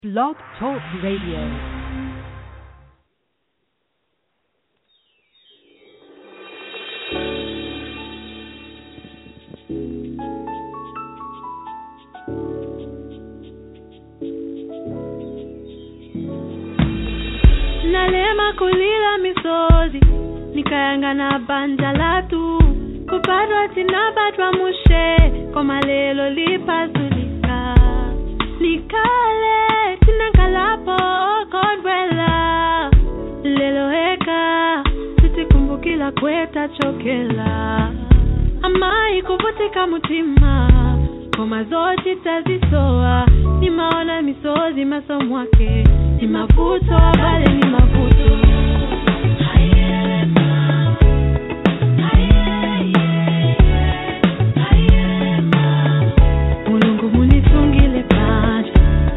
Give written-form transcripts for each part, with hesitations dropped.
Blog Talk Radio. Nalema kulila misozi nikayanga na banja latu kuparwa tinabatwa mushe koma lelo lipazulika nikale tinakalapo kodwela lelo heka tutikumbukila kweta chokela amai kuvutika mutima koma zote tazisoa nimaona misozi masomwake ni mafuto bale ni mafuto Mulungu munitungile pacha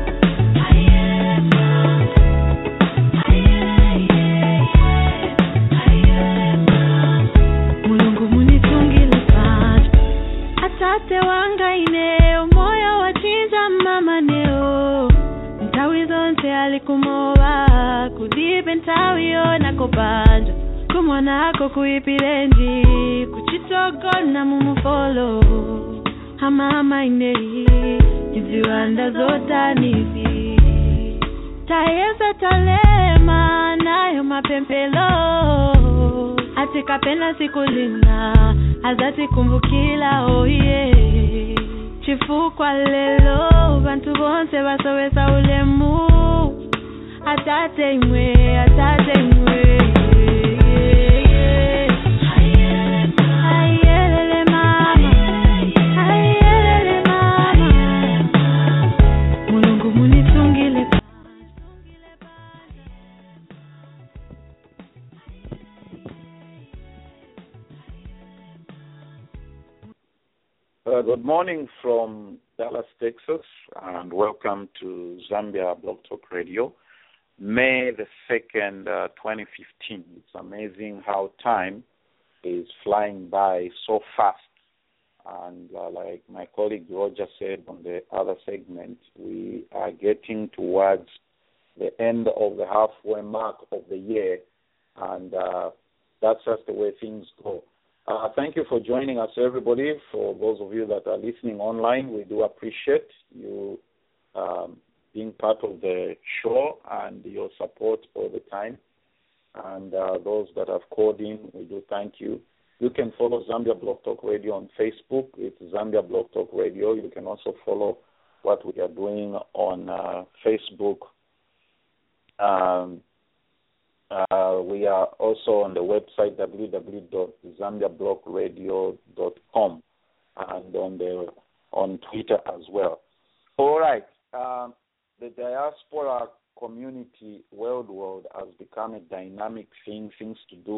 Mulungu munitungile pacha atate wanga ineo moyo wachinja mama neo ntawi zonse alikumowa kudibe ntawiyo nakobanja kumwana ako kuipilenji kuchitogo na mumufolo hamama inei niziwanda zota nizi tayeza talema nayo mapempelo atika pena sikulina azati kumbukila oye chifukwa lelo bantu bonse basowesa ulemu atate imwe ayelele mama Mulungu munitungile Good morning from Dallas, Texas, and welcome to Zambia Blog Talk Radio, May the 2nd, 2015. It's amazing how time is flying by so fast. And like my colleague Roger said on the other segment, we are getting towards the end of the halfway mark of the year, and that's just the way things go. Thank you for joining us, everybody. For those of you that are listening online, we do appreciate you being part of the show and your support all the time. And those that have called in, we do thank you. You can follow Zambia Blog Talk Radio on Facebook. It's Zambia Blog Talk Radio. You can also follow what we are doing on Facebook. We are also on the website www.zambiablockradio.com and on Twitter as well. All right. The diaspora community worldwide has become a dynamic thing, things to do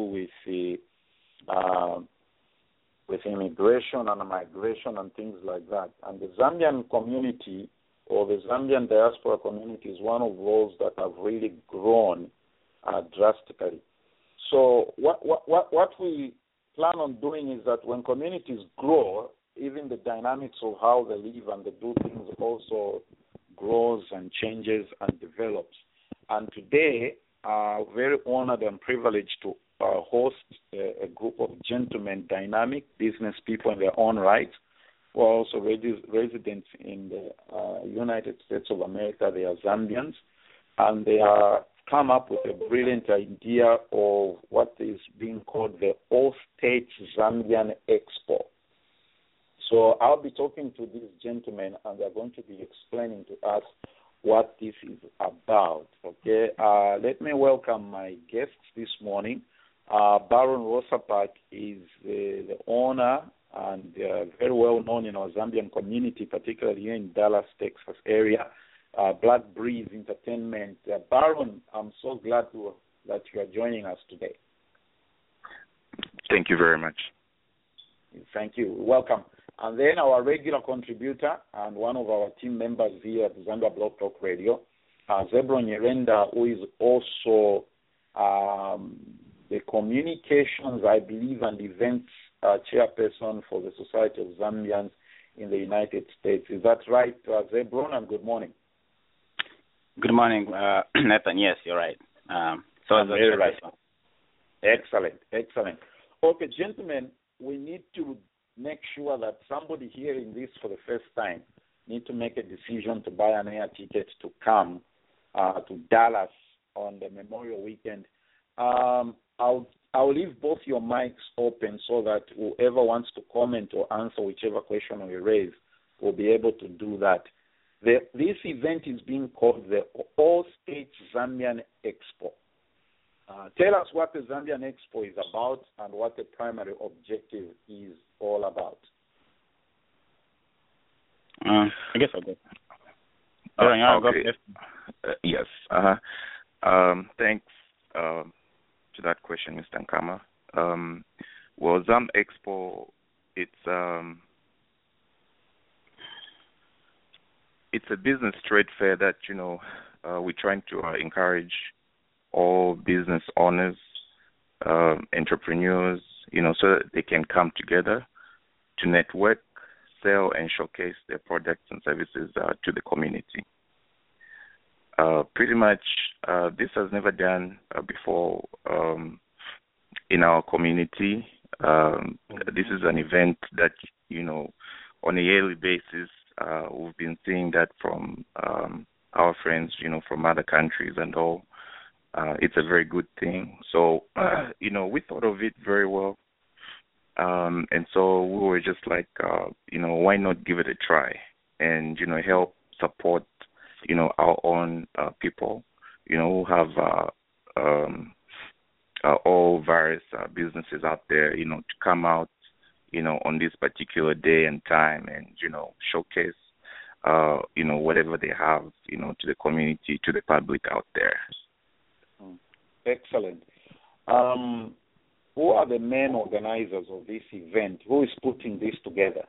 with immigration and migration and things like that. And the Zambian community or the Zambian diaspora community is one of those that have really grown drastically. So what we plan on doing is that when communities grow, even the dynamics of how they live and they do things also grows and changes and develops. And today, very honored and privileged to host a group of gentlemen, dynamic business people in their own right, who are also residents in the United States of America. They are Zambians, and they are come up with a brilliant idea of what is being called the All States Zambian Expo. So I'll be talking to these gentlemen, and they're going to be explaining to us what this is about. Okay, let me welcome my guests this morning. Baron Rosapak is the owner and very well known in our Zambian community, particularly here in Dallas, Texas area. Black Breeze Entertainment. Baron, I'm so glad that you are joining us today. Thank you very much. Thank you. Welcome. And then our regular contributor and one of our team members here at Zambia Blog Talk Radio, Zebron Nyirenda, who is also the communications, I believe, and events chairperson for the Society of Zambians in the United States. Is that right, Zebron? And good morning. Good morning, Nathan. Yes, you're right. So I'm very right. Excellent. Okay, gentlemen, we need to make sure that somebody hearing this for the first time need to make a decision to buy an air ticket to come to Dallas on the Memorial Weekend. I'll leave both your mics open so that whoever wants to comment or answer whichever question we raise will be able to do that. This event is being called the All States Zambian Expo. Tell us what the Zambian Expo is about and what the primary objective is all about. I guess I'll go. Okay. Yes. Thanks to that question, Mr. Nkama. Well, Zam Expo, it's a business trade fair that we're trying to encourage all business owners, entrepreneurs, so that they can come together to network, sell, and showcase their products and services to the community. Pretty much, this has never done before in our community. This is an event that, on a yearly basis, we've been seeing that from our friends, from other countries and all. It's a very good thing. So, we thought of it very well. And so we were just like, why not give it a try and, help support, our own people, who have all various businesses out there, to come out, on this particular day and time and, showcase, whatever they have, to the community, to the public out there. Excellent. Who are the main organizers of this event? Who is putting this together?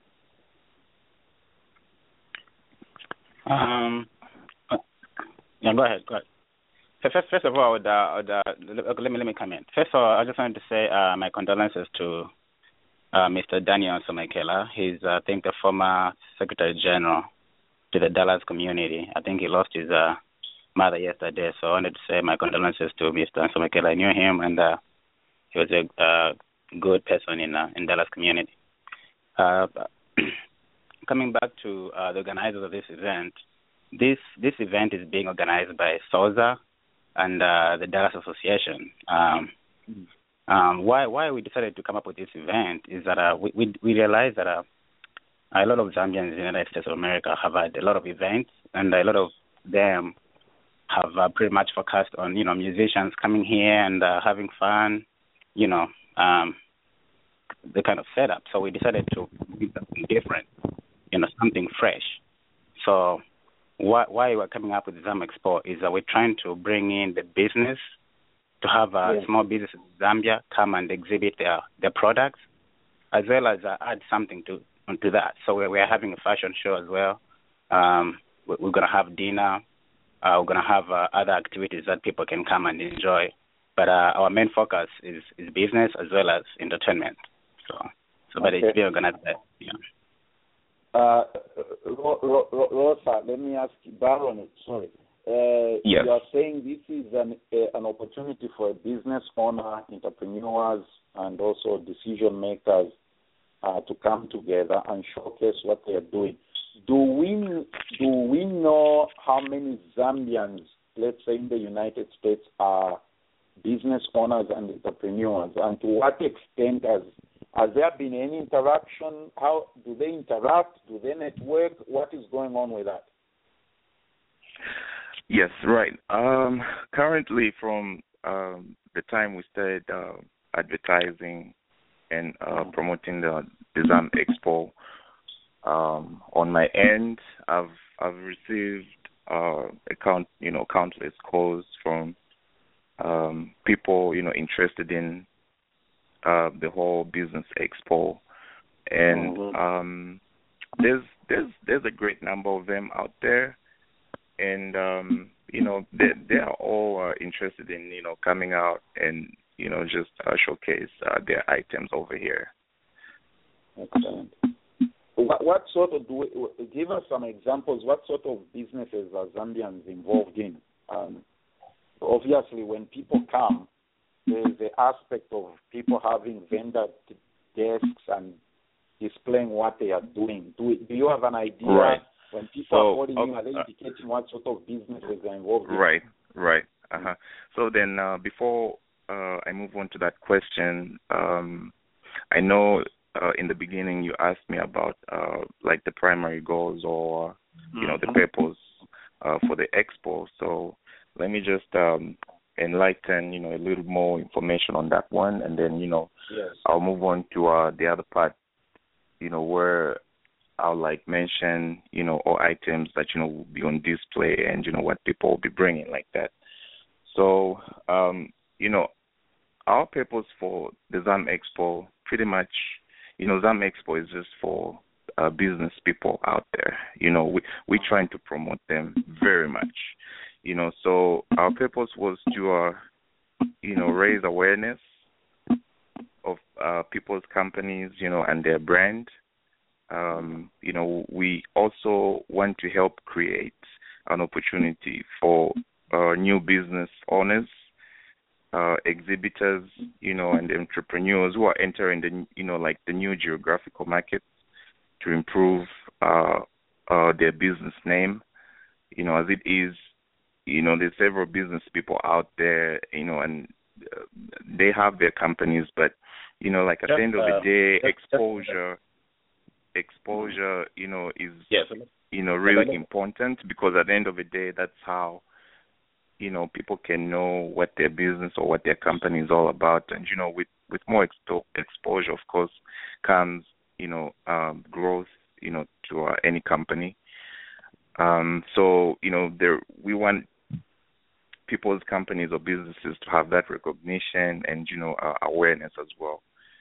Go ahead. First of all, let me comment. First of all, I just wanted to say my condolences to Mr. Daniel Somekela. He's, I think, the former Secretary General to the Dallas community. I think he lost his mother yesterday, so I wanted to say my condolences to Mr. Somekela. I knew him, and he was a good person in Dallas community. Coming back to the organizers of this event, this event is being organized by SOZA and the Dallas Association. Why we decided to come up with this event is that we realized that a lot of Zambians in the United States of America have had a lot of events, and a lot of them have pretty much focused on, musicians coming here and having fun, the kind of setup. So we decided to do something different, something fresh. So why we're coming up with Zam Expo is that we're trying to bring in the business to have small businesses in Zambia come and exhibit their products, as well as add something to that. So we're having a fashion show as well. We're going to have dinner. We're going to have other activities that people can come and enjoy. But our main focus is business as well as entertainment. But it's being organized. Rosa, let me ask you, Baron, sorry. Yes. You are saying this is an opportunity for a business owner, entrepreneurs, and also decision makers to come together and showcase what they are doing. Do we know how many Zambians, let's say in the United States, are business owners and entrepreneurs, and to what extent has there been any interaction? How do they interact? Do they network? What is going on with that? Yes, right. Currently, from the time we started advertising and promoting the Zam Expo, on my end, I've received countless calls from people interested in the whole business expo, and there's a great number of them out there, and they are all interested in coming out and showcase their items over here. Excellent. what sort of give us some examples? What sort of businesses are Zambians involved in? Obviously, when people come, there is the aspect of people having vendor desks and displaying what they are doing. Do you have an idea? Right. When people are calling you, are they indicating what sort of businesses they're involved in? Right. So then, before I move on to that question, I know in the beginning you asked me about like the primary goals or the purpose for the expo. So let me just enlighten a little more information on that one, and then Yes. I'll move on to the other part, where I'll like mention all items that will be on display and what people will be bringing like that. So our purpose for the ZAM Expo, pretty much, ZAM Expo is just for business people out there. We're trying to promote them very much. So our purpose was to, raise awareness of people's companies, and their brand. We also want to help create an opportunity for new business owners, exhibitors, and entrepreneurs who are entering the new geographical markets to improve their business name. As it is, there's several business people out there, and they have their companies, but like at the end of the day, exposure, is Yes. really important, because at the end of the day, that's how people can know what their business or what their company is all about. And with more exposure, of course, comes growth to any company. So we want people's companies or businesses to have that recognition and awareness as well.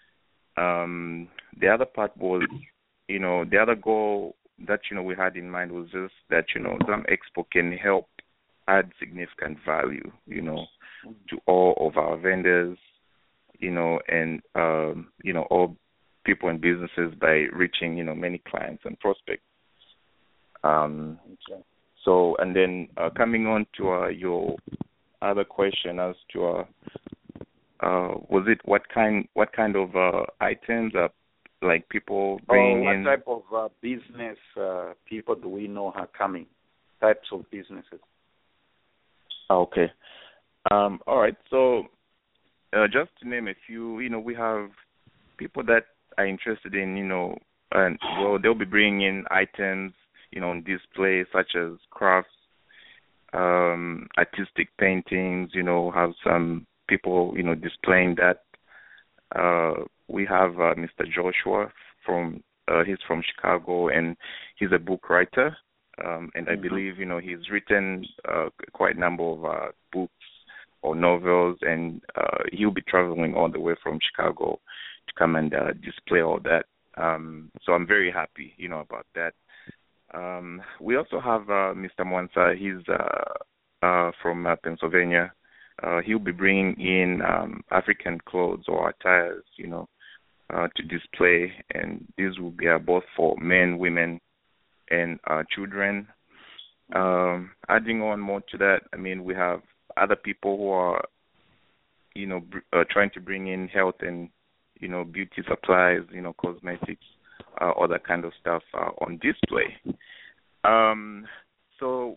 The other part was the other goal that we had in mind was just that ZAM Expo can help add significant value to all of our vendors, and all people and businesses by reaching many clients and prospects. Okay. So, and then coming on to your other question as to was it what kind of items like people bring in? What type of business people do we know are coming? Types of businesses. Okay. All right. So just to name a few, we have people that are interested in, and they'll be bringing in items, on display such as crafts, artistic paintings. Have some people, displaying that. We have Mr. Joshua he's from Chicago, and he's a book writer. And I believe, he's written quite a number of books or novels, and he'll be traveling all the way from Chicago to come and display all that. So I'm very happy, about that. We also have Mr. Mwansa. He's from Pennsylvania. He'll be bringing in African clothes or attires, to display, and these will be both for men, women, and children. Adding on more to that, we have other people who are, trying to bring in health and, beauty supplies, cosmetics, all that kind of stuff on display. So,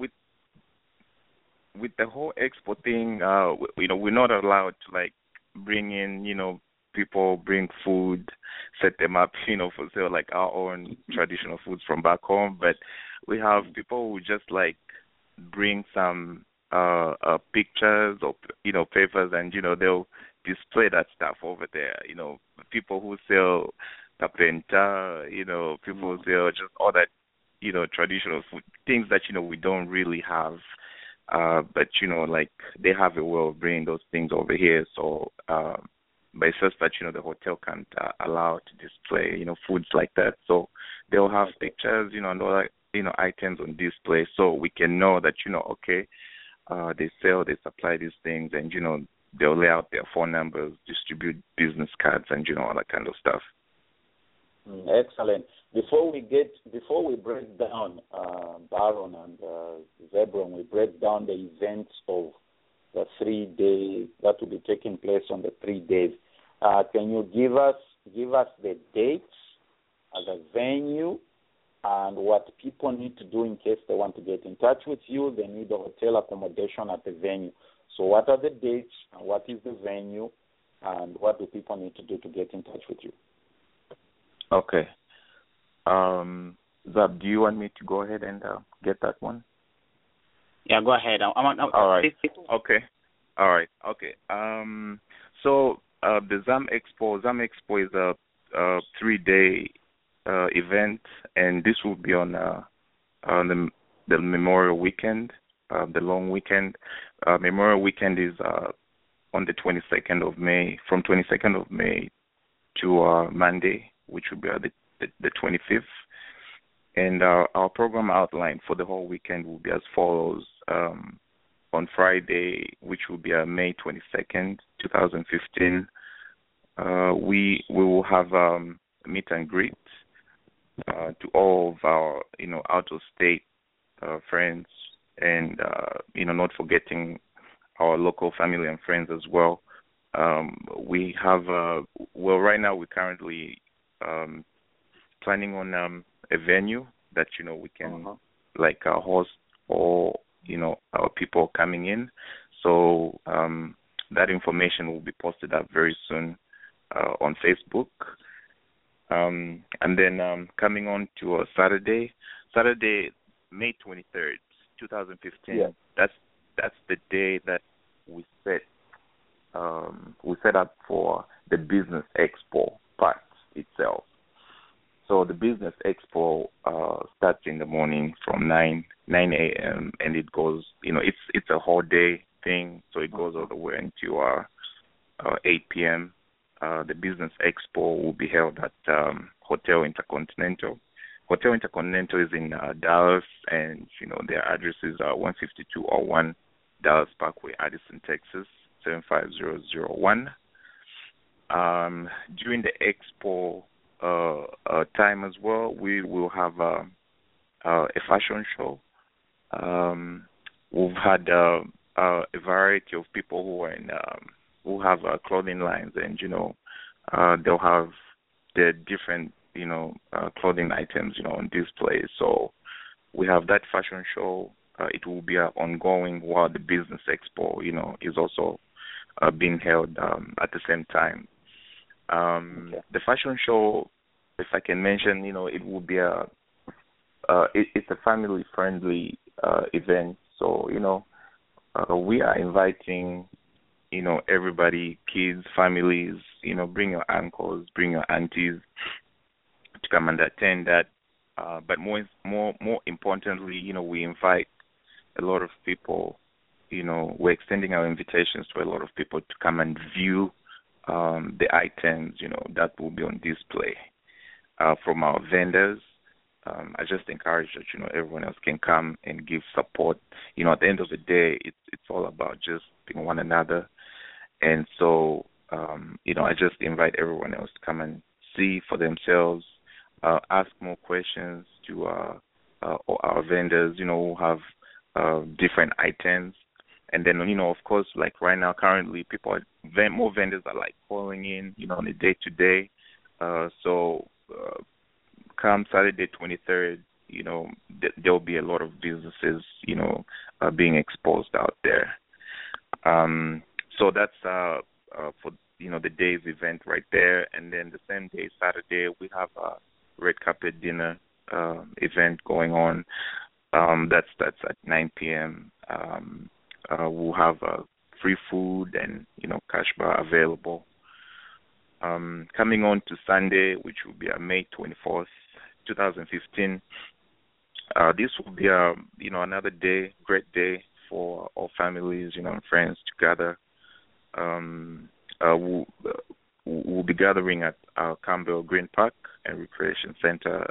with the whole expo thing, we're not allowed to like bring in, people bring food, set them up, for sale, like our own traditional foods from back home. But we have people who just like bring some pictures or papers, and they'll display that stuff over there. People who sell tapenta, people who sell just all that, traditional food, things that we don't really have. But like they have a way of bringing those things over here. So, but it's just that the hotel can't allow to display foods like that. So they'll have pictures, and all that, items on display, so we can know that okay, they supply these things, and they'll lay out their phone numbers, distribute business cards, and all that kind of stuff. Excellent. before we break down Baron and Zebron, we break down the events of the 3 days that will be taking place on the 3 days. Can you give us the dates, the venue, and what people need to do in case they want to get in touch with you? They need a hotel accommodation at the venue. So what are the dates, and what is the venue, and what do people need to do to get in touch with you? Okay. Zab, do you want me to go ahead and get that one? Yeah, go ahead. All right. Okay. All right. Okay. So the ZAM Expo is a 3-day event, and this will be on the Memorial Weekend, the long weekend. Memorial Weekend is on the 22nd of May, from 22nd of May to Monday, which will be the 25th. And our program outline for the whole weekend will be as follows. On Friday, which will be May 22nd, 2015, we will have meet and greet to all of our, out-of-state friends, and, not forgetting our local family and friends as well. We have, right now we're currently planning on a venue that, we can host all, our people coming in. So that information will be posted up very soon on Facebook. And then coming on to Saturday, May 23rd, 2015. Yeah. That's the day that we set up for the Business Expo part itself. So the Business Expo starts in the morning from 9 a.m. and it goes, it's a whole day thing, so it goes all the way into 8 p.m. The Business Expo will be held at Hotel Intercontinental. Hotel Intercontinental is in Dallas, and their addresses are 15201 Dallas Parkway, Addison, Texas 75001. During the expo time as well, we will have a fashion show. We've had a variety of people who have clothing lines, and they'll have the different clothing items on display. So we have that fashion show. It will be ongoing while the Business Expo is also being held at the same time. The fashion show, if I can mention, it will be it's a family-friendly event. So, we are inviting, everybody, kids, families, bring your uncles, bring your aunties to come and attend that. But more importantly, we invite a lot of people, we're extending our invitations to a lot of people to come and view the items, that will be on display from our vendors. I just encourage that, everyone else can come and give support. At the end of the day, it's all about just being one another. And so, I just invite everyone else to come and see for themselves, ask more questions to our vendors, who have different items. And then, of course, like right now, currently, more vendors are calling in, on a day-to-day. So come Saturday 23rd, there'll be a lot of businesses, being exposed out there. So that's for the day's event right there. And then the same day, Saturday, we have a red carpet dinner event going on. That's at 9 p.m. We'll have free food and cash bar available. Coming on to Sunday, which will be May 24th, 2015. This will be another day, great day for all families, and friends to gather. We'll be gathering at Campbell Green Park and Recreation Center.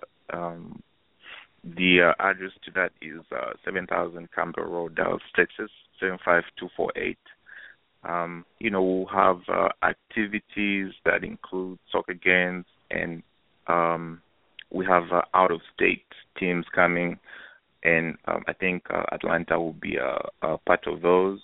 The address to that is 7000 Campbell Road, Dallas, Texas 75248. We'll have activities that include soccer games and we have out-of-state teams coming, and I think Atlanta will be a part of those.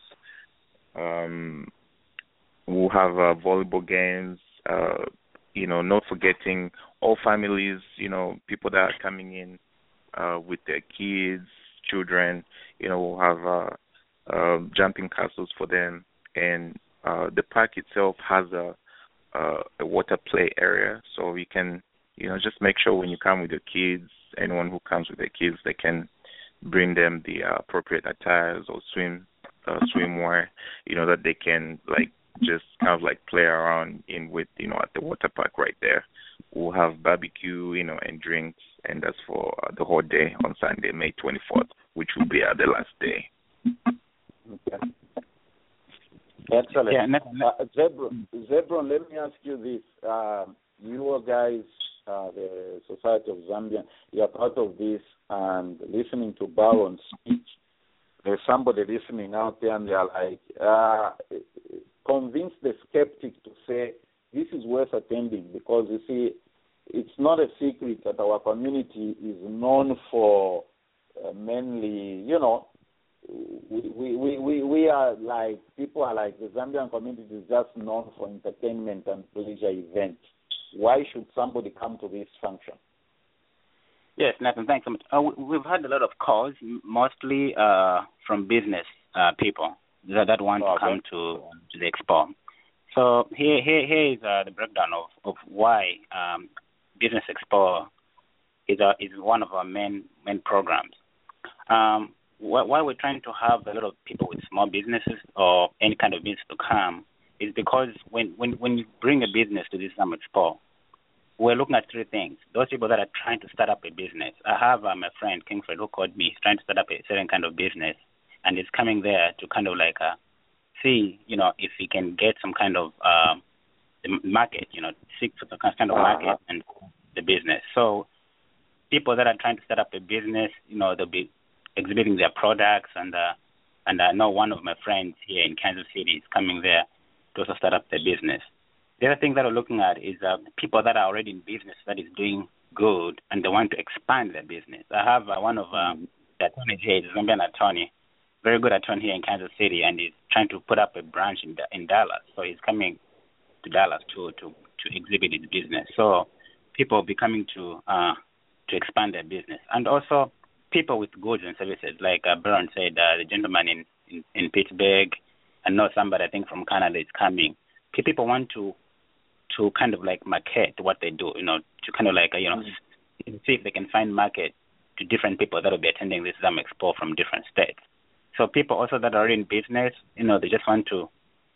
We'll have volleyball games, not forgetting all families, people that are coming in with their kids, children. We'll have jumping castles for them, and the park itself has a water play area, so you can, just make sure when you come with your kids, anyone who comes with their kids, they can bring them the appropriate attires or swimwear, that they can just kind of play around in with, at the water park right there. We'll have barbecue, and drinks, and that's for the whole day on Sunday, May 24th, which will be the last day. Okay. Excellent. Yeah, Zebron, let me ask you this. You guys, the Society of Zambia, you are part of this, and listening to Baron's speech, there's somebody listening out there, and they are convince the skeptic to say this is worth attending, because you see, it's not a secret that our community is known for mainly, we are people are the Zambian community is just known for entertainment and pleasure events. Why should somebody come to this function? Yes, Nathan, thanks so much. We've had a lot of calls, mostly from business people that want to come to the expo. So here is the breakdown of why Business Expo is one of our main programs. Why we're trying to have a lot of people with small businesses or any kind of business to come is because when you bring a business to this Expo, we're looking at three things. Those people that are trying to start up a business. I have my friend Kingfred who called me. He's trying to start up a certain kind of business, and he's coming there to kind of see, if he can get some kind of market, seek for some kind of market and the business. So people that are trying to start up a business, they'll be exhibiting their products, and I know one of my friends here in Kansas City is coming there to also start up their business. The other thing that we're looking at is people that are already in business that is doing good and they want to expand their business. I have one of the attorney here, the Zambian attorney, very good attorney here in Kansas City, and he's trying to put up a branch in Dallas. So he's coming to Dallas to exhibit his business. So people will be coming to expand their business, and also people with goods and services, like Baron said, the gentleman in Pittsburgh. I know somebody I think from Canada is coming. People want to kind of market what they do, to kind of see if they can find market to different people that will be attending this ZAM Expo from different states. So people also that are in business, they just want to,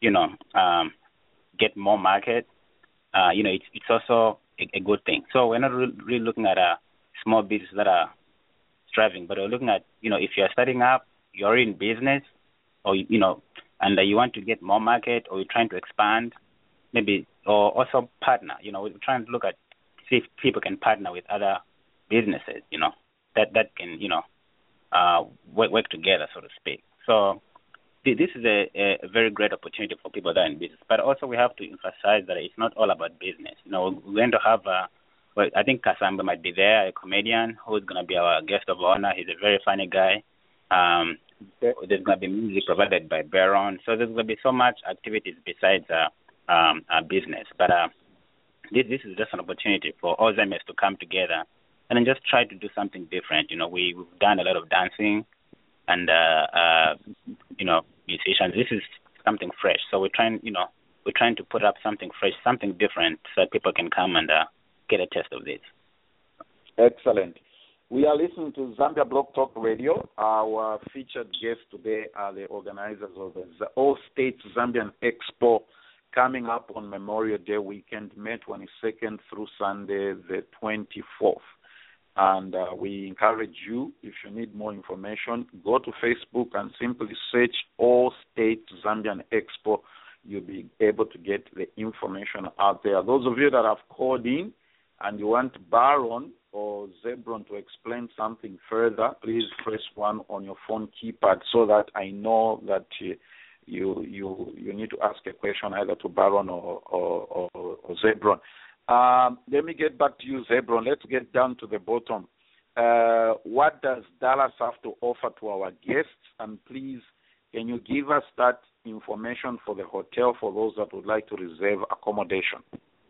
get more market. It's also a good thing. So we're not really looking at small businesses that are striving, but we're looking at, if you're starting up, you're in business, or, and you want to get more market, or you're trying to expand, maybe, or also partner. We're trying to look at, see if people can partner with other businesses, that can, work together, so to speak. So this is a very great opportunity for people that are in business. But also we have to emphasize that it's not all about business. We're going to have, I think Kasamba might be there, a comedian who's going to be our guest of honor. He's a very funny guy. There's going to be music provided by Baron. So there's going to be so much activities besides business. But this is just an opportunity for all Zambians to come together and then just try to do something different. We've done a lot of dancing and, musicians. This is something fresh. So we're trying to put up something fresh, something different, so that people can come and get a taste of this. Excellent. We are listening to Zambia Blog Talk Radio. Our featured guests today are the organizers of the All States Zambian Expo, coming up on Memorial Day weekend, May 22nd through Sunday, the 24th. And we encourage you, if you need more information, go to Facebook and simply search All States Zambian Expo. You'll be able to get the information out there. Those of you that have called in and you want Baron or Zebron to explain something further, please press 1 on your phone keypad so that I know that you need to ask a question either to Baron or Zebron. Let me get back to you, Zebron. Let's get down to the bottom. What does Dallas have to offer to our guests? And please, can you give us that information for the hotel for those that would like to reserve accommodation?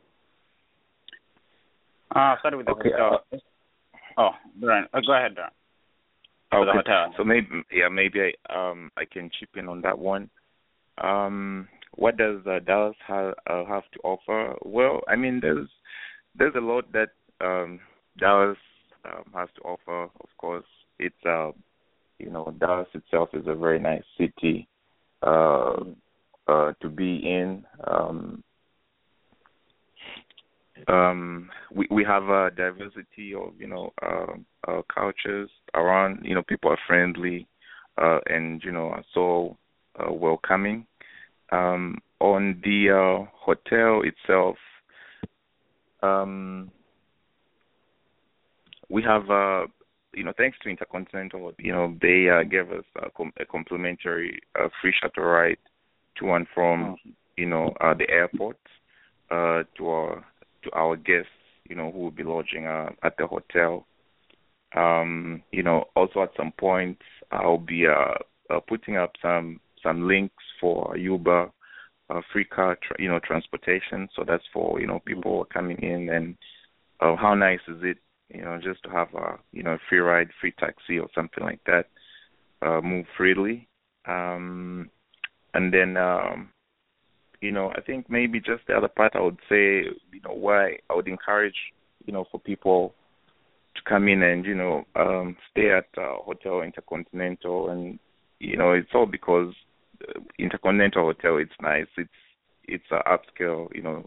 Start with the hotel. Brian, go ahead, Brian. Okay. The hotel. So maybe I can chip in on that one. What does Dallas have to offer? Well, I mean, there's a lot that Dallas has to offer. Of course, it's Dallas itself is a very nice city to be in. We have a diversity of cultures around. People are friendly and are so welcoming. On the hotel itself, we have thanks to Intercontinental, they gave us a complimentary free shuttle ride to and from the airport to our guests, who will be lodging at the hotel. Also at some point I'll be putting up some links for Uber, free car, transportation. So that's for people coming in, and how nice is it, just to have a free ride, free taxi or something like that, move freely, and then I think maybe just the other part I would say, why I would encourage for people to come in and stay at Hotel Intercontinental, and it's all because Intercontinental Hotel, it's nice, it's upscale,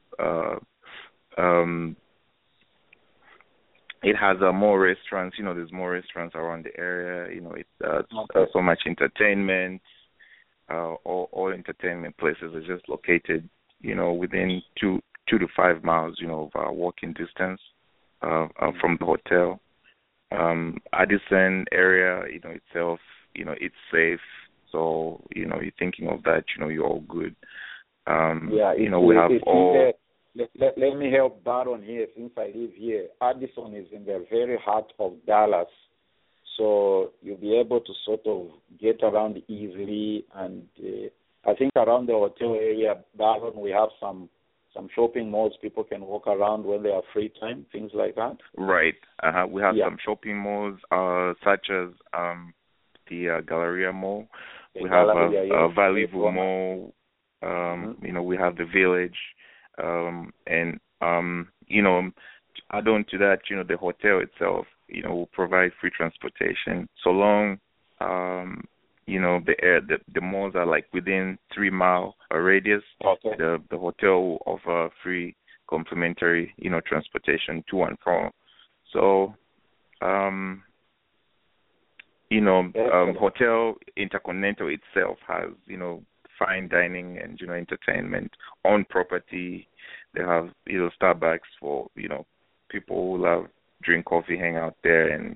it has more restaurants, there's more restaurants around the area, so much entertainment, all entertainment places are just located, within 2 to 5 miles, of walking distance from the hotel. Addison area, itself, it's safe. So, you're thinking of that, you're all good. We have all... Let me help Baron here since I live here. Addison is in the very heart of Dallas. So you'll be able to sort of get around easily. And I think around the hotel area, Baron, we have some shopping malls people can walk around when they have free time, things like that. Right. We have some shopping malls such as the Galleria Mall. We have Valley View Mall. We have the Village. And add on to that, the hotel itself, will provide free transportation. So long, the malls are like within 3 mile radius. Okay. The hotel will offer free complimentary, transportation to and from. So, Hotel Intercontinental itself has, fine dining and, entertainment on property. They have, Starbucks for, people who love drink coffee, hang out there, and,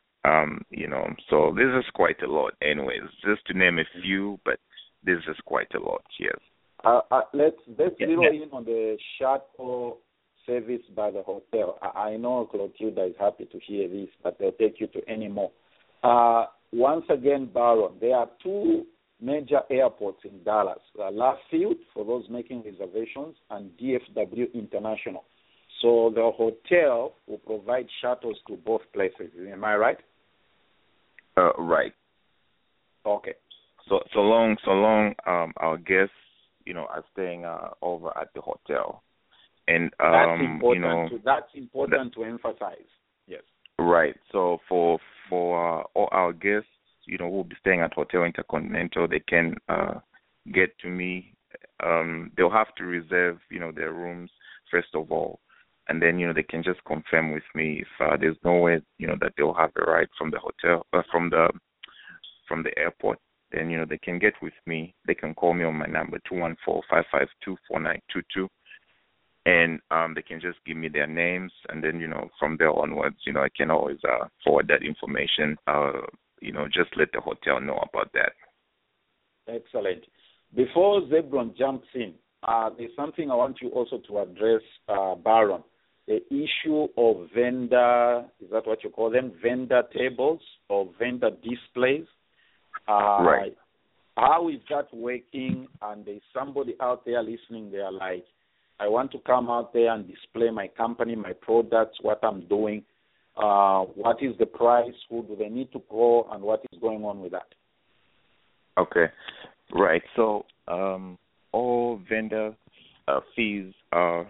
so this is quite a lot anyways, just to name a few, but this is quite a lot, yes. Let's zero in on the shuttle service by the hotel. I know Clotilda is happy to hear this, but they'll take you to any more. Once again, Baron, there are 2 major airports in Dallas, Love Field, for those making reservations, and DFW International. So the hotel will provide shuttles to both places. Am I right? Right. Okay. So long, our guests, are staying over at the hotel, and that's important. That's important to emphasize. Yes. Right. So for all our guests, who will be staying at Hotel Intercontinental, they can get to me. They'll have to reserve, their rooms first of all, and then they can just confirm with me if there's no way that they'll have a ride from the hotel from the airport. Then they can get with me. They can call me on my number 214-552-4922, and they can just give me their names, and then from there onwards, I can always forward that information. Just let the hotel know about that. Excellent. Before Zebron jumps in, there's something I want you also to address, Baron. the issue of vendor, is that what you call them, vendor tables or vendor displays. Right. How is that working? And there's somebody out there listening, they are like, I want to come out there and display my company, my products, what I'm doing. What is the price? Who do they need to call? And what is going on with that? Okay. Right. So all vendor fees are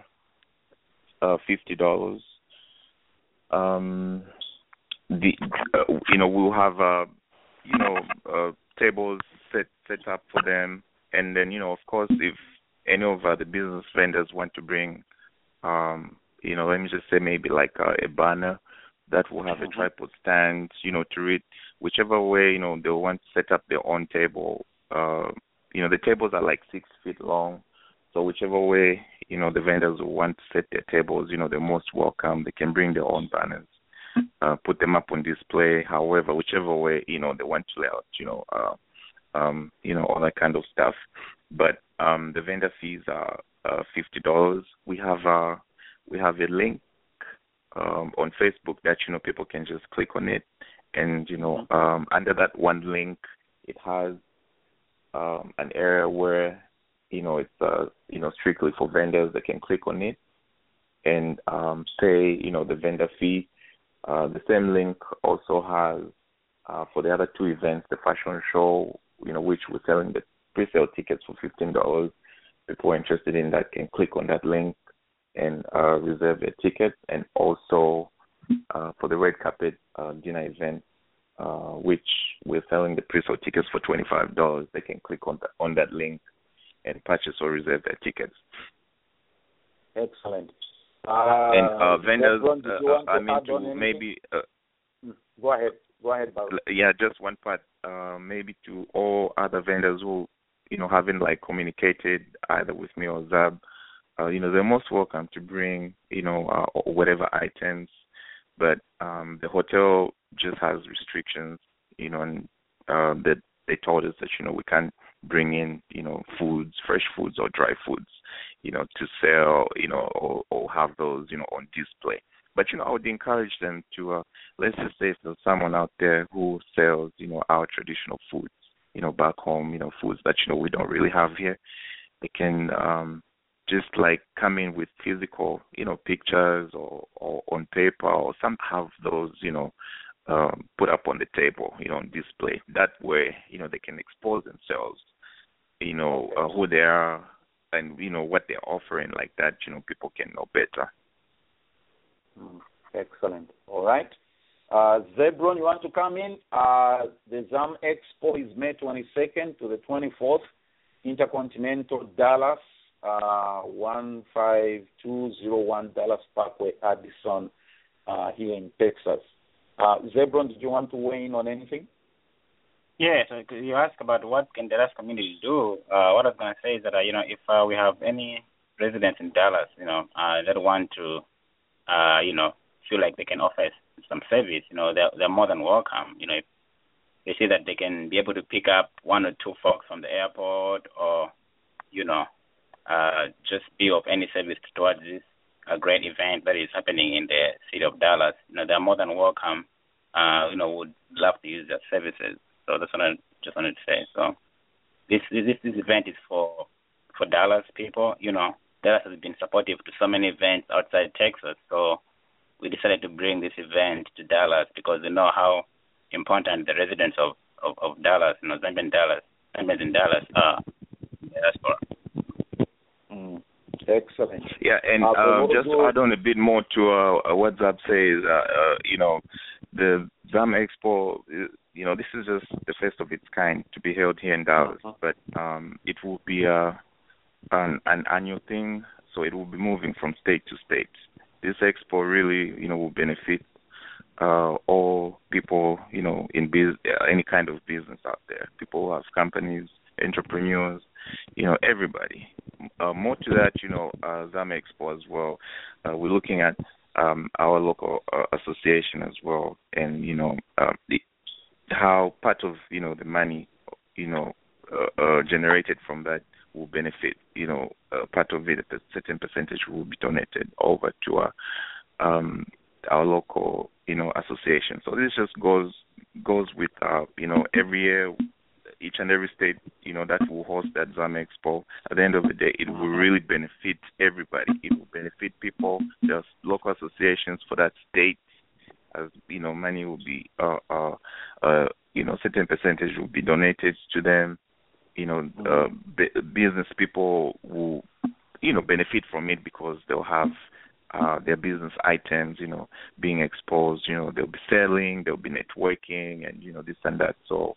$50. We'll have tables set up for them, and then of course, if any of the business vendors want to bring, let me just say maybe like a banner that will have a tripod stand, to read, whichever way they want to set up their own table. The tables are like 6 feet long. So whichever way, the vendors who want to set their tables, they're most welcome. They can bring their own banners, put them up on display, however, whichever way, they want to lay out, all that kind of stuff. But the vendor fees are $50. We have a link on Facebook that, people can just click on it. And, under that one link, it has an area where, it's strictly for vendors. They can click on it and pay, the vendor fee. The same link also has for the other two events, the fashion show, which we're selling the pre-sale tickets for $15. People interested in that can click on that link and reserve their tickets. And also for the red carpet dinner event, which we're selling the pre-sale tickets for $25. They can click on that link and purchase or reserve their tickets. Excellent. And vendors, Go ahead, Bob. Yeah, just one part. Maybe to all other vendors who, haven't communicated either with me or Zab, they're most welcome to bring, whatever items. But the hotel just has restrictions, and that they told us that, we can't bring in, foods, fresh foods or dry foods, to sell, or have those, on display. But, I would encourage them to, let's just say if there's someone out there who sells, our traditional foods, back home, foods that, we don't really have here, they can just come in with physical, pictures or on paper or some have those, put up on the table, on display. That way, they can expose themselves, who they are and, what they're offering like that, people can know better. Excellent. All right. Zebron, you want to come in? The ZAM Expo is May 22nd to the 24th, Intercontinental Dallas, 15201 Dallas Parkway, Addison, here in Texas. Zebron, did you want to weigh in on anything? Yes, you asked about what can Dallas community do. What I was going to say is that, if we have any residents in Dallas, that want to, feel like they can offer some service, they're more than welcome. If they see that they can be able to pick up one or two folks from the airport or, just be of any service towards this great event that is happening in the city of Dallas, they're more than welcome. Would love to use their services. So that's what I just wanted to say. So this event is for Dallas people. Dallas has been supportive to so many events outside Texas. So we decided to bring this event to Dallas because they know how important the residents of Dallas, Zambians in Dallas are in the diaspora. Excellent. Yeah, and just to add on a bit more to what Zab says, the ZAM Expo, this is just the first of its kind to be held here in Dallas, but it will be an annual thing, so it will be moving from state to state. This expo really, will benefit all people, in any kind of business out there. People who have companies, entrepreneurs, everybody. More to that, ZAM Expo as well. We're looking at our local association as well, and how part of the money generated from that will benefit. Part of it, a certain percentage will be donated over to our local, association. So this just goes with, every year, each and every state, that will host that Zambia Expo. At the end of the day, it will really benefit everybody. It will benefit people, just local associations for that state. As money will be, certain percentage will be donated to them. Business people will, benefit from it because they'll have their business items, being exposed. They'll be selling, they'll be networking, and this and that. So,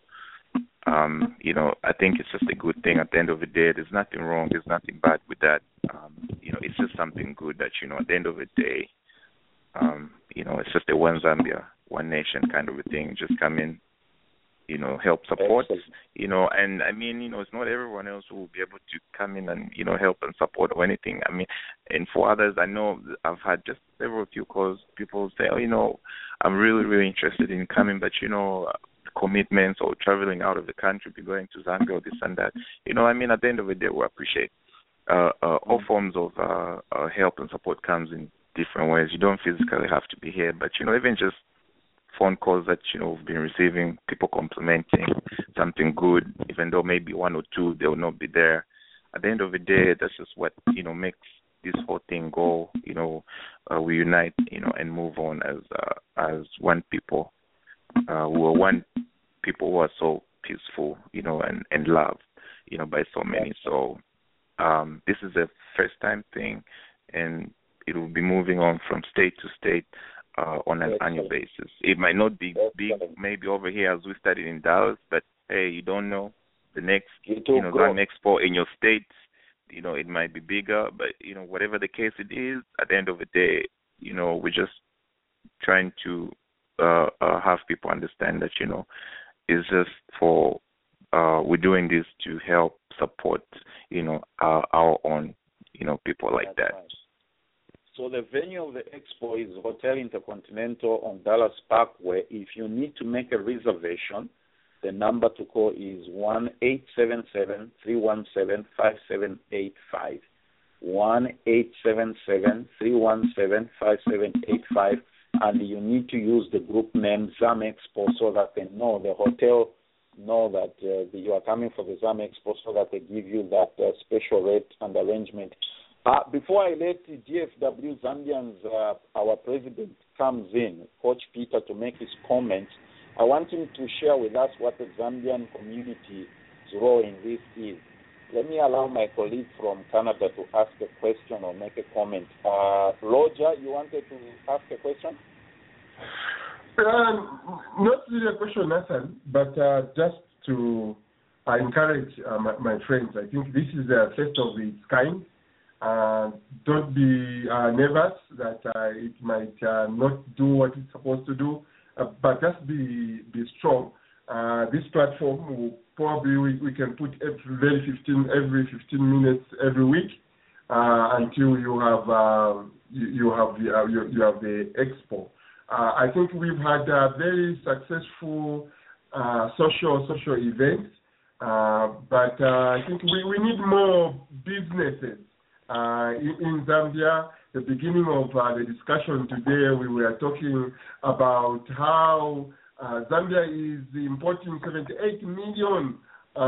I think it's just a good thing. At the end of the day, there's nothing wrong, there's nothing bad with that. It's just something good that at the end of the day, it's just a one Zambia, one nation kind of a thing. Just come in, help support, and I mean, it's not everyone else who will be able to come in and, help and support or anything. I mean, and for others, I know I've had just several few calls, people say, I'm really, really interested in coming, but, commitments or traveling out of the country, be going to Zambia or this and that. At the end of the day, we appreciate all forms of help and support comes in different ways. You don't physically have to be here, but, even just phone calls that, we've been receiving, people complimenting something good, even though maybe one or two, they will not be there. At the end of the day, that's just what, makes this whole thing go. We unite, and move on as one people. We are one people who are so peaceful, and loved, by so many. So this is a first-time thing, and it will be moving on from state to state on an annual basis. It might not be big, maybe over here as we studied in Dallas, but hey, you don't know. The next, Zambia Expo in your state, it might be bigger, but whatever the case it is, at the end of the day, we're just trying to have people understand that it's just for we're doing this to help support our own people like that. Right. So the venue of the expo is Hotel Intercontinental on Dallas Parkway. If you need to make a reservation, the number to call is 1-877-317-5785. 1-877-317-5785. And you need to use the group name ZAM Expo so that they know, the hotel know that you are coming for the ZAM Expo, so that they give you that special rate and arrangement. Before I let GFW Zambians, our president, comes in, Coach Peter, to make his comments, I want him to share with us what the Zambian community's role in this is. Let me allow my colleague from Canada to ask a question or make a comment. Roger, you wanted to ask a question? Not really a question, Nathan, but just to encourage my friends. I think this is the first of its kind. Don't be nervous that it might not do what it's supposed to do, but just be strong. This platform will probably we can put every 15 minutes every week until you have the expo. I think we've had very successful social events, but I think we need more businesses in Zambia. The beginning of the discussion today, we were talking about how Zambia is importing 78 million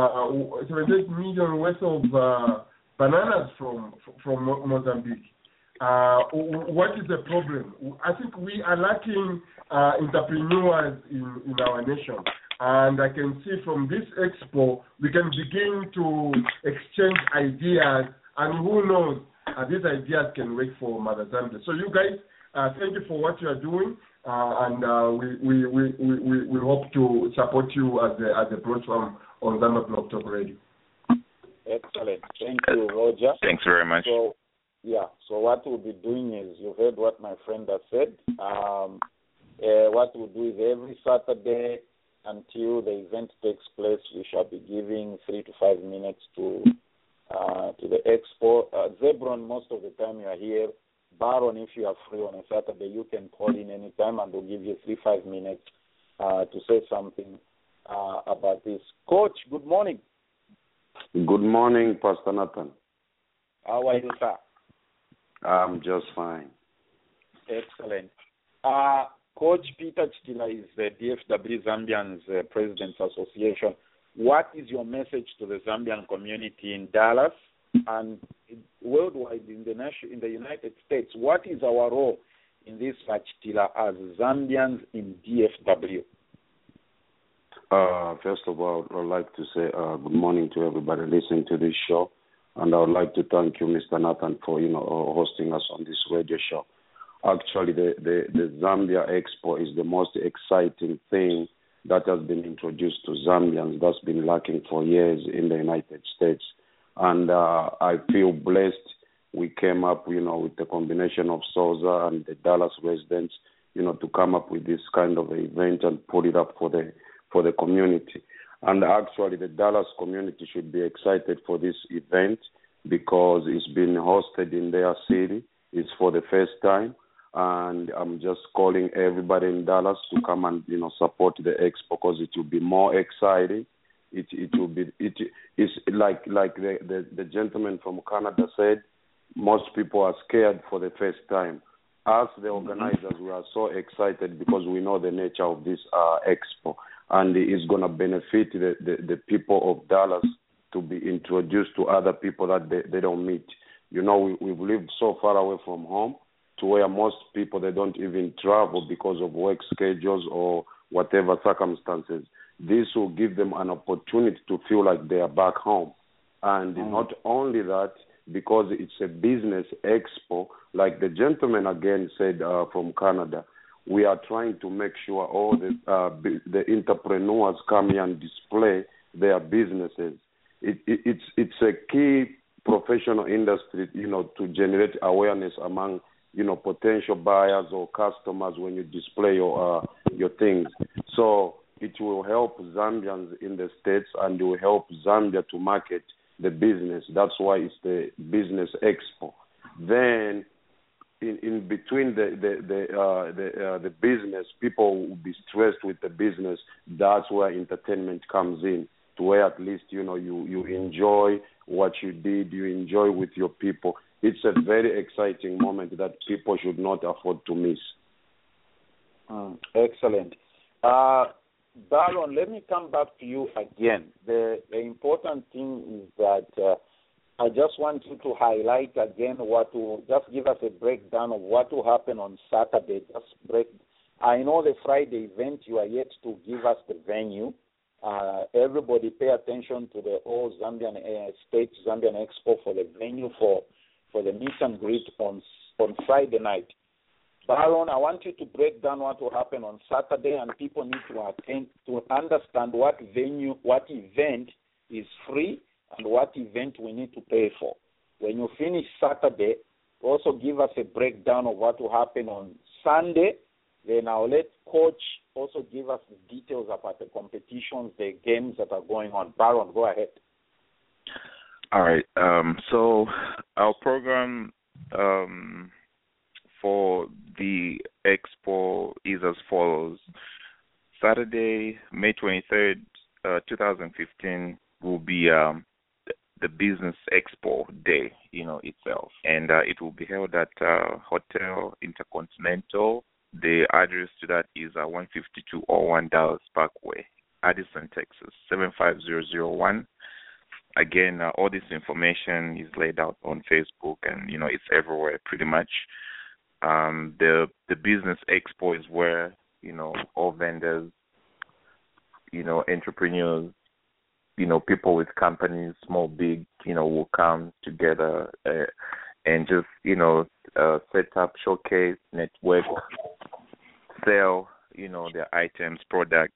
worth of bananas from Mozambique. What is the problem? I think we are lacking entrepreneurs in our nation. And I can see from this expo, we can begin to exchange ideas, and who knows, these ideas can work for Mother Zambia. So you guys, thank you for what you are doing, and we hope to support you as a platform on Zambia Blog Talk Radio. Excellent. Thank you, Roger. Thanks very much. So what we'll be doing is, you heard what my friend has said. What we'll do is every Saturday until the event takes place, we shall be giving 3 to 5 minutes to the expo. Zebron, most of the time you are here. Baron, if you are free on a Saturday, you can call in anytime and we'll give you 3-5 minutes to say something about this. Coach, good morning. Good morning, Pastor Nathan. How are you, sir? I'm just fine. Excellent. Coach Peter Chitila is the DFW Zambians Presidents Association. What is your message to the Zambian community in Dallas and worldwide in the United States? What is our role in this, Chitila, as Zambians in DFW? First of all, I'd like to say good morning to everybody listening to this show, and I would like to thank you, Mr. Nathan, for hosting us on this radio show. Actually, the Zambia Expo is the most exciting thing that has been introduced to Zambians that's been lacking for years in the United States, and I feel blessed. We came up, with the combination of SOZA and the Dallas residents, to come up with this kind of event and put it up for the community. And actually, the Dallas community should be excited for this event because it's been hosted in their city. It's for the first time. And I'm just calling everybody in Dallas to come and, support the expo because it will be more exciting. It's like the gentleman from Canada said, most people are scared for the first time. Us, the organizers, we are so excited because we know the nature of this expo. And it's going to benefit the people of Dallas to be introduced to other people that they don't meet. We've lived so far away from home to where most people, they don't even travel because of work schedules or whatever circumstances. This will give them an opportunity to feel like they are back home. And not only that, because it's a business expo, like the gentleman again said from Canada, we are trying to make sure all the entrepreneurs come here and display their businesses. It's a key professional industry, to generate awareness among, potential buyers or customers when you display your things. So it will help Zambians in the States and it will help Zambia to market the business. That's why it's the business expo. Then in between the business, people will be stressed with the business. That's where entertainment comes in, to where at least you enjoy what you did, you enjoy with your people. It's a very exciting moment that people should not afford to miss. Excellent. Baron, let me come back to you again. The important thing is that I just want you to highlight again just give us a breakdown of what will happen on Saturday. I know the Friday event, you are yet to give us the venue. Everybody pay attention to the All Zambian State Zambian Expo for the venue for the meet and greet on Friday night. Baron, I want you to break down what will happen on Saturday, and people need to attend to understand what event is free and what event we need to pay for. When you finish Saturday, also give us a breakdown of what will happen on Sunday. Then I'll let Coach also give us the details about the competitions, the games that are going on. Baron, go ahead. All right. So our program for the expo is as follows. Saturday, May 23rd, 2015 will be the Business Expo Day, itself. And it will be held at Hotel Intercontinental. The address to that is 15201 Dallas Parkway, Addison, Texas, 75001. Again, all this information is laid out on Facebook, and it's everywhere pretty much. The Business Expo is where all vendors, entrepreneurs, people with companies, small, big, will come together and just set up, showcase, network, sell their items, products,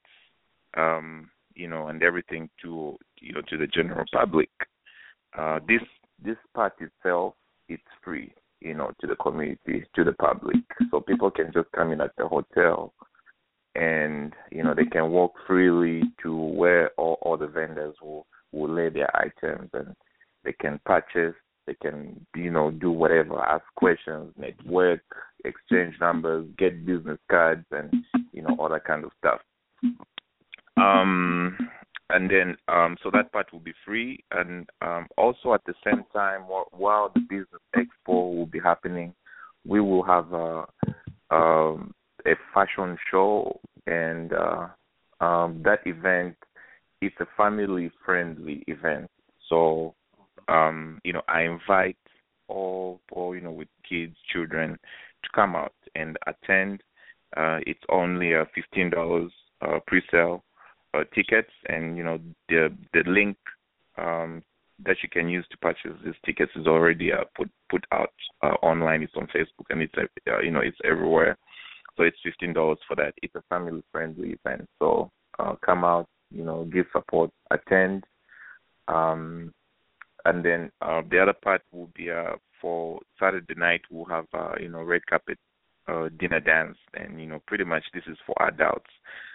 and everything to the general public. This part itself, it's free, to the community, to the public. So people can just come in at the hotel and, they can walk freely to where all the vendors will lay their items, and they can purchase, they can, do whatever, ask questions, network, exchange numbers, get business cards, and, all that kind of stuff. and then so that part will be free, and also at the same time while the business expo will be happening, we will have a fashion show, and that event, it's a family friendly event. So I invite all with kids, children to come out and attend. It's only $15 pre-sale tickets, and the link that you can use to purchase these tickets is already put out online. It's on Facebook, and it's it's everywhere. So it's $15 for that. It's a family friendly event. So come out, give support, attend, and then the other part will be for Saturday night. We'll have red carpet dinner dance, and pretty much this is for adults.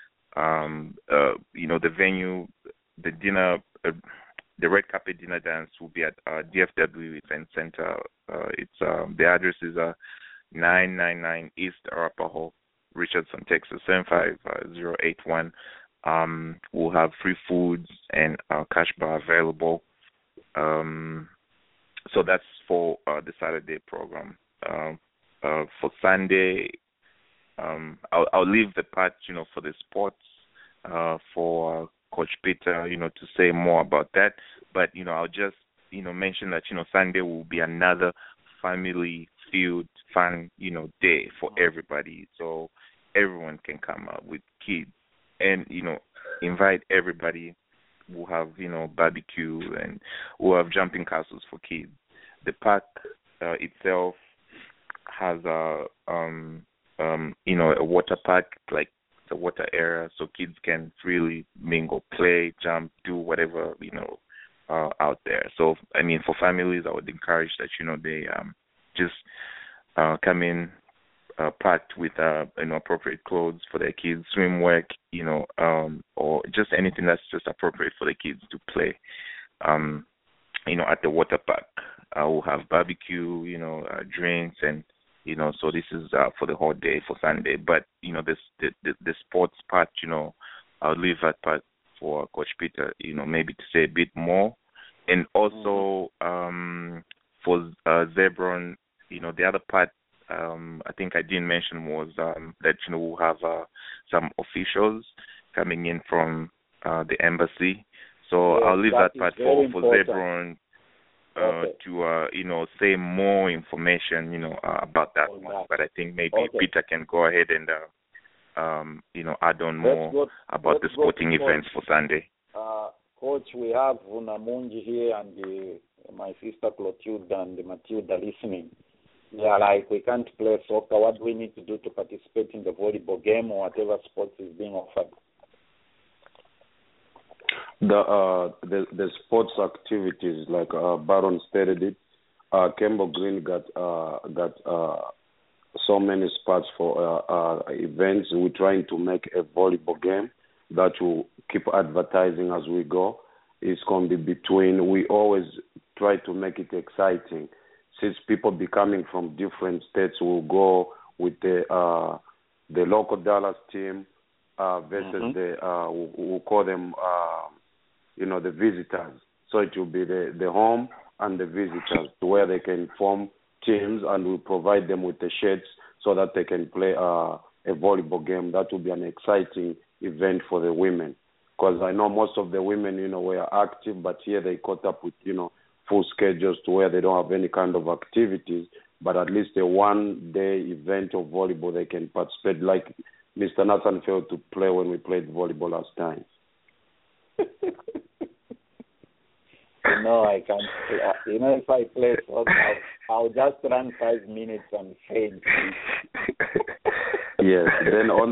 The venue, the dinner, the red carpet dinner dance will be at DFW Event Center. It's the address is 999 East Arapahoe, Richardson, Texas 75081. We'll have free foods and cash bar available. So that's for the Saturday program. For Sunday, I'll leave the part, for the sports, for Coach Peter, to say more about that. But, I'll just, mention that, Sunday will be another family-filled, fun, day for everybody. So everyone can come out with kids and, invite everybody. We'll have, barbecue, and we'll have jumping castles for kids. The park itself has a water park, like the water area, so kids can freely mingle, play, jump, do whatever, out there. So, for families, I would encourage that, they just come in packed with, appropriate clothes for their kids, swimwear, or just anything that's just appropriate for the kids to play, at the water park. We'll have barbecue, drinks, and so this is for the whole day for Sunday. But the sports part, I'll leave that part for Coach Peter, maybe to say a bit more. And also for Zebron, the other part I think I didn't mention was that we'll have some officials coming in from the embassy. So I'll leave that part for Zebron. To say more information, about that one. But I think maybe Peter can go ahead and add on more about the sporting events for Sunday. Coach, we have Unamunji here and my sister Clotilde and Matilda listening. Yeah, like we can't play soccer. What do we need to do to participate in the volleyball game or whatever sports is being offered? The sports activities, like Baron stated it, Campbell Green got so many spots for events. We're trying to make a volleyball game that will keep advertising as we go. It's going to be between. We always try to make it exciting. Since people be coming from different states, we'll go with the local Dallas team versus we'll call them the visitors. So it will be the home and the visitors, where they can form teams, and we'll provide them with the shirts so that they can play a volleyball game. That will be an exciting event for the women, because I know most of the women, were active, but here they caught up with, full schedules to where they don't have any kind of activities, but at least a one-day event of volleyball they can participate, like Mr. Nathan failed to play when we played volleyball last time. No, I can't. If I play soccer, I'll just run 5 minutes and faint. Yes. Then on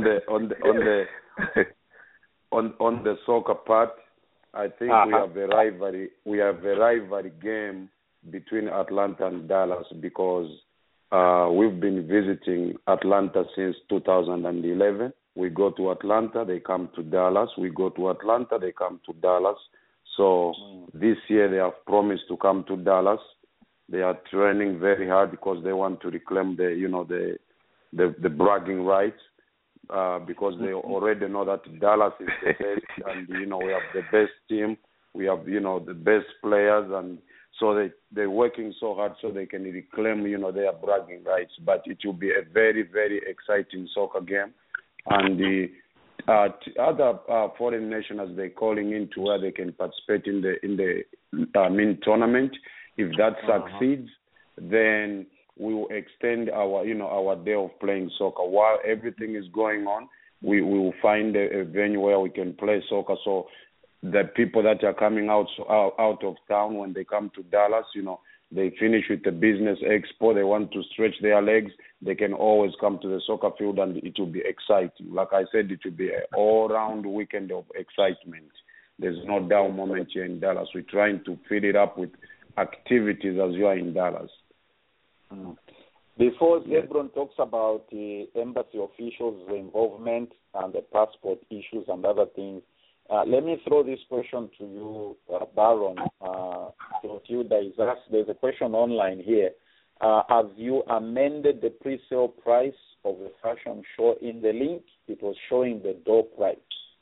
the soccer part, I think we have a rivalry. We have a rivalry game between Atlanta and Dallas, because we've been visiting Atlanta since 2011. We go to Atlanta, they come to Dallas. We go to Atlanta, they come to Dallas. So this year they have promised to come to Dallas. They are training very hard because they want to reclaim the bragging rights. because they already know that Dallas is the best, and we have the best team. We have the best players, and so they're working so hard so they can reclaim their bragging rights. But it will be a very, very exciting soccer game, and the other foreign nations they're calling into where they can participate in the tournament. If that succeeds, then we will extend our day of playing soccer. While everything is going on, we will find a venue where we can play soccer. So the people that are coming out of town, when they come to Dallas, they finish with the business expo, they want to stretch their legs, they can always come to the soccer field, and it will be exciting. Like I said, it will be an all-round weekend of excitement. There's no dull moment here in Dallas. We're trying to fill it up with activities as you are in Dallas. Before Zebron talks about the embassy officials' involvement and the passport issues and other things, let me throw this question to you, Baron. There's a question online here. Have you amended the pre-sale price of the fashion show? In the link, it was showing the door price.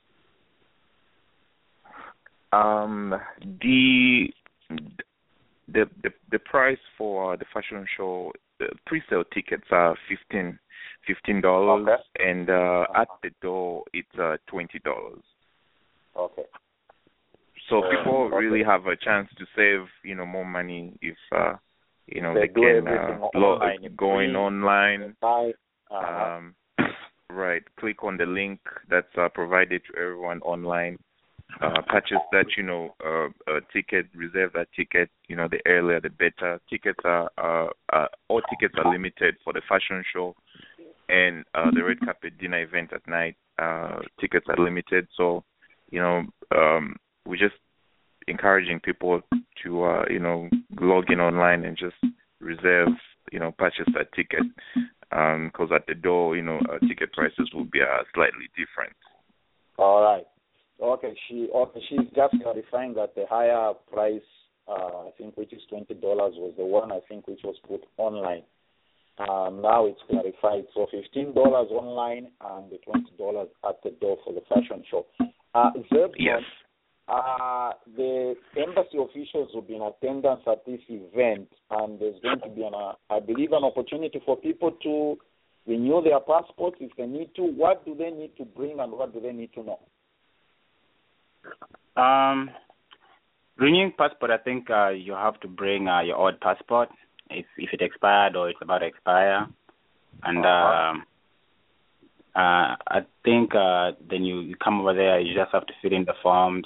The price for the fashion show, the pre-sale tickets are $15, okay. And at the door it's $20. Okay. So people really have a chance to save, more money if they can going online. Right. Click on the link that's provided to everyone online. Purchase that, ticket, reserve that ticket, the earlier the better. Tickets all tickets are limited for the fashion show and the red carpet dinner event at night. Tickets are limited, so we're just encouraging people to log in online and just reserve, purchase that ticket, because at the door, ticket prices will be slightly different. All right. Okay, she's just clarifying that the higher price, I think, which is $20, was the one I think which was put online. Now it's clarified. So $15 online and the $20 at the door for the fashion show. Yes. The embassy officials will be in attendance at this event, and there's going to be, I believe, an opportunity for people to renew their passports if they need to. What do they need to bring and what do they need to know? Renewing passport, I think you have to bring your old passport if it expired or it's about to expire, and I think then you come over there. You just have to fill in the forms.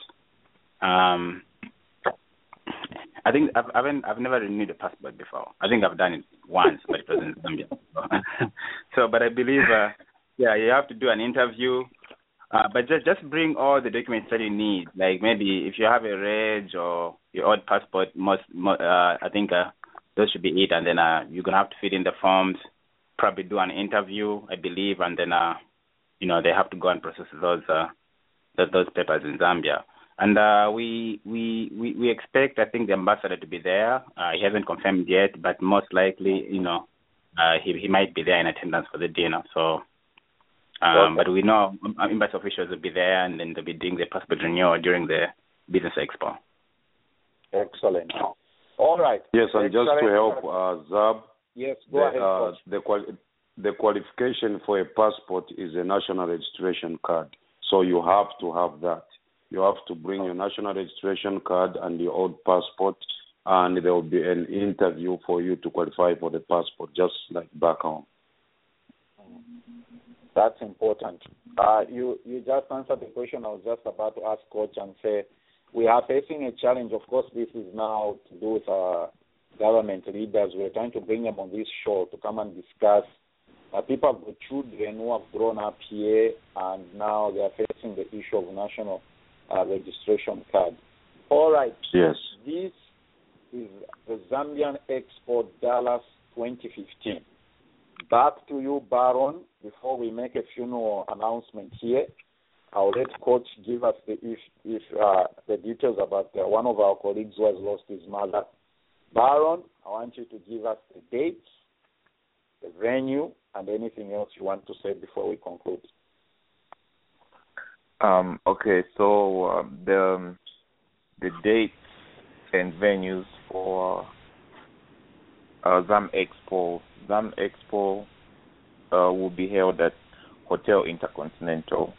I think I've never renewed a passport before. I think I've done it once, but it was in Zambia. But I believe you have to do an interview. But just bring all the documents that you need. Like maybe if you have a reg or your old passport, I think those should be it. And then you're gonna have to fill in the forms, probably do an interview, I believe, and then they have to go and process those papers in Zambia. And we expect, I think, the ambassador to be there. He hasn't confirmed yet, but most likely, he might be there in attendance for the dinner. So. But we know embassy officials will be there, and then they'll be doing the passport renewal during the business expo. Excellent. All right. Yes, and just to help Zab. Yes, go ahead. The qualification for a passport is a national registration card. So you have to have that. You have to bring your national registration card and your old passport, and there will be an interview for you to qualify for the passport, just like back home. That's important. You just answered the question I was just about to ask, Coach, and say we are facing a challenge. Of course, this is now to do with our government leaders. We're trying to bring them on this show to come and discuss. People have got children who have grown up here, and now they are facing the issue of national registration card. All right. Yes. This is the Zambian Expo Dallas 2015. Back to you, Baron. Before we make a few more announcements here, I'll let Coach give us the details about one of our colleagues who has lost his mother. Baron, I want you to give us the dates, the venue, and anything else you want to say before we conclude. Okay, so the dates and venues for ZAM Expo. ZAM Expo will be held at Hotel Intercontinental,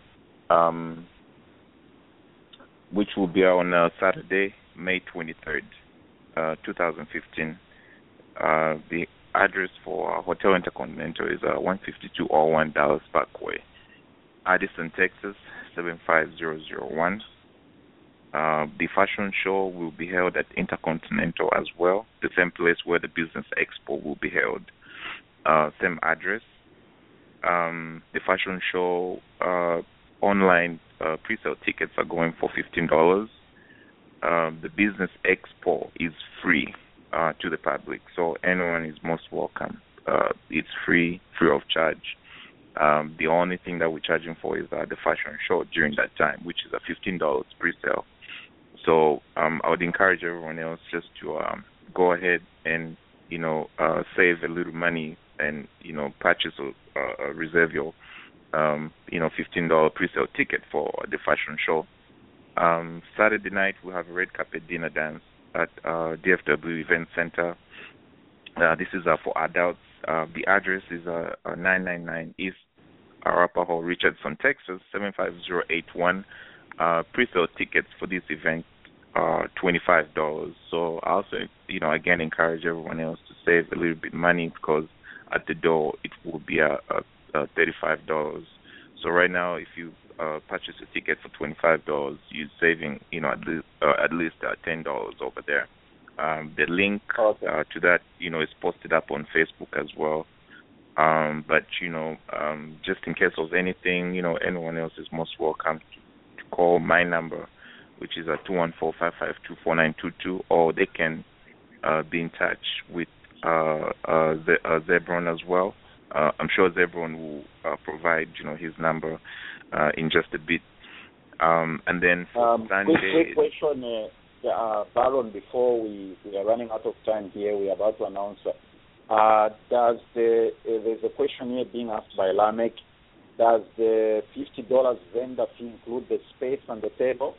which will be on Saturday, May 23rd, 2015. The address for Hotel Intercontinental is 15201 Dallas Parkway, Addison, Texas, 75001. The fashion show will be held at Intercontinental as well, the same place where the Business Expo will be held. Same address. The fashion show online pre-sale tickets are going for $15. The Business Expo is free to the public, so anyone is most welcome. It's free of charge. The only thing that we're charging for is the fashion show during that time, which is a $15 pre-sale. So I would encourage everyone else just to go ahead and save a little money and purchase or reserve your $15 pre-sale ticket for the fashion show. Saturday night we have a red carpet dinner dance at DFW Event Center. This is for adults. The address is 999 East Arapahoe, Richardson, Texas, 75081. Pre-sale tickets for this event are $25. So I also, again, encourage everyone else to save a little bit of money, because at the door it will be $35. So right now, if you purchase a ticket for $25, you're saving, at least $10 over there. The link to that, is posted up on Facebook as well. But just in case of anything, anyone else is most welcome to call my number, which is 214-552-4922, or they can be in touch with Zebron as well. I'm sure Zebron will provide, his number in just a bit. And then for Sunday... Quick question, Baron, before we are running out of time here, we are about to announce... there's a question here being asked by Lamek. Does the $50 vendor fee include the space and the table?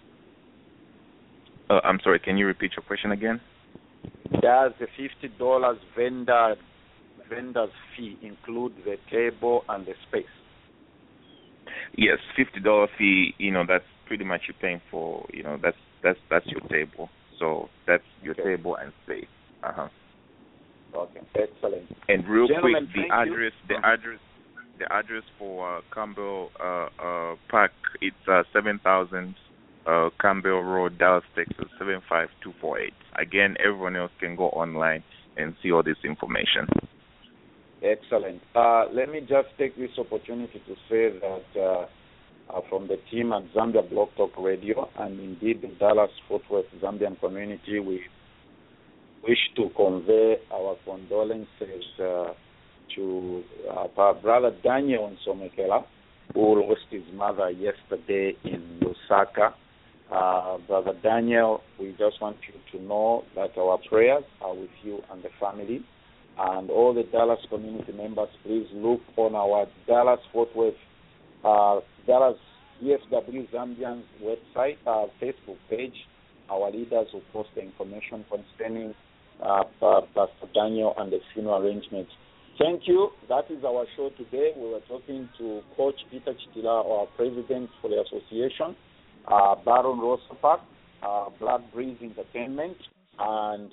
I'm sorry, can you repeat your question again? Does the $50 vendor's fee include the table and the space? Yes, $50 fee. That's pretty much you're paying for. That's your table. So that's your table and space. Okay, excellent. And real Gentlemen, quick, the address for Campbell Park, it's 7000 Campbell Road, Dallas, Texas, 75248. Again, everyone else can go online and see all this information. Excellent. Let me just take this opportunity to say that from the team at Zambia Blog Talk Radio, and indeed the Dallas-Fort Worth Zambian community, we wish to convey our condolences to our brother Daniel Nsomekela, who lost his mother yesterday in Lusaka. Brother Daniel, we just want you to know that our prayers are with you and the family. And all the Dallas community members, please look on our Dallas-Fort Worth, Dallas DFW Zambians website, Facebook page. Our leaders will post the information concerning Pastor Daniel and the funeral arrangements. Thank you. That is our show today. We were talking to Coach Peter Chitila, our president for the association, Baron Rosapak, Black Breeze Entertainment, and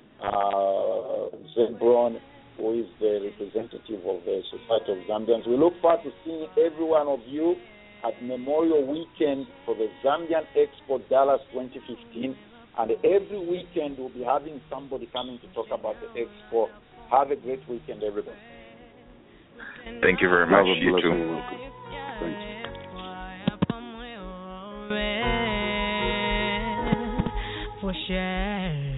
Zebron, who is the representative of the Society of Zambians. We look forward to seeing every one of you at Memorial Weekend for the Zambian Expo Dallas 2015. And every weekend we'll be having somebody coming to talk about the Expo. Have a great weekend, everybody. Thank you very much. You too. For sure.